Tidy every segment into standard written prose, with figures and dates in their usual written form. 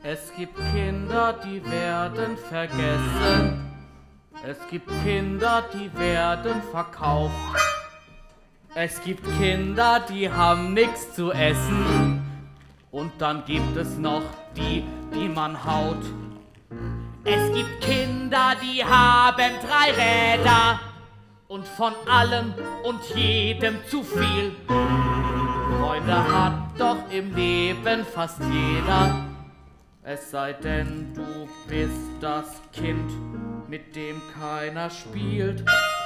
Es gibt Kinder, die werden vergessen. Es gibt Kinder, die werden verkauft. Es gibt Kinder, die haben nichts zu essen. Und dann gibt es noch die, die man haut. Es gibt Kinder, die haben 3 Räder und von allem und jedem zu viel. Freunde hat doch im Leben fast jeder. Es sei denn, du bist das Kind, mit dem keiner spielt.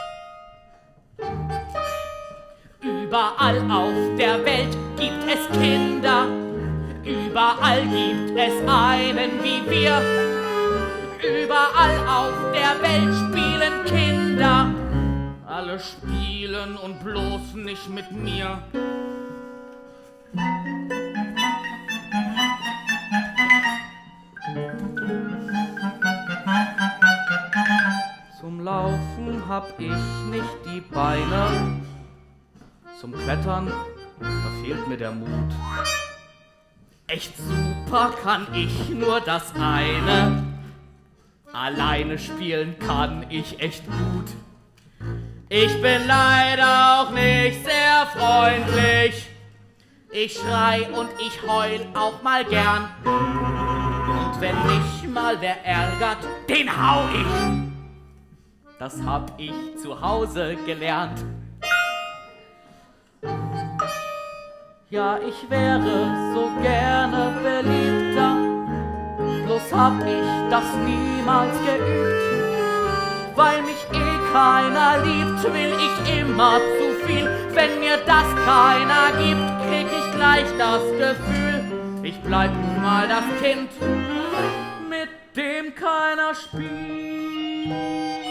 Überall auf der Welt gibt es Kinder. Überall gibt es einen wie wir. Überall auf der Welt spielen Kinder. Alle spielen und bloß nicht mit mir. Zum Laufen hab ich nicht die Beine. Zum Klettern, da fehlt mir der Mut. Echt super kann ich nur das eine. Alleine spielen kann ich echt gut. Ich bin leider auch nicht sehr freundlich. Ich schrei und ich heul auch mal gern. Und wenn mich mal wer ärgert, den hau ich. Das hab ich zu Hause gelernt. Ja, ich wäre so gerne beliebter, bloß hab ich das niemals geübt. Weil mich keiner liebt, will ich immer zu viel. Wenn mir das keiner gibt, krieg ich gleich das Gefühl, ich bleib nun mal das Kind, mit dem keiner spielt.